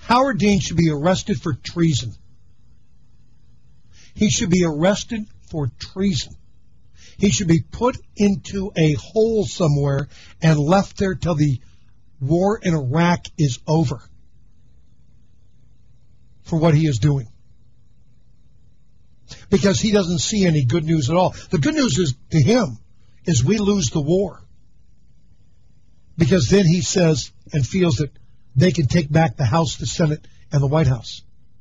Howard Dean should be arrested for treason. He should be arrested for treason. He should be put into a hole somewhere and left there till the war in Iraq is over for what he is doing. Because he doesn't see any good news at all. The good news is to him is we lose the war. Because then he says and feels that they can take back the House, the Senate, and the White House.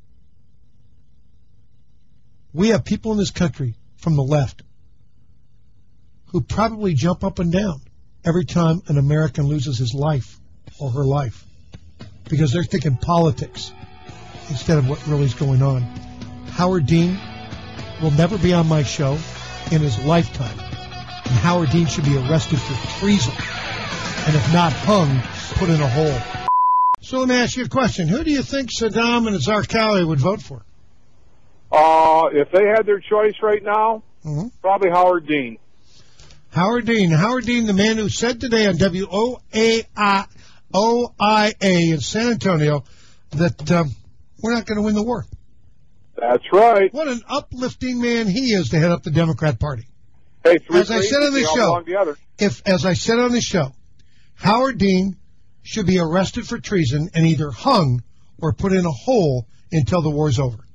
We have people in this country from the left who probably jump up and down every time an American loses his life or her life because they're thinking politics instead of what really is going on. Howard Dean will never be on my show in his lifetime. And Howard Dean should be arrested for treason. And if not hung, put in a hole. So let me ask you a question. Who do you think Saddam and Zarqawi would vote for? If they had their choice right now, probably Howard Dean. Howard Dean, the man who said today on WOAIA in San Antonio that we're not going to win the war. That's right. What an uplifting man he is to head up the Democrat Party. Hey, as I said on the show, Howard Dean should be arrested for treason and either hung or put in a hole until the war's over.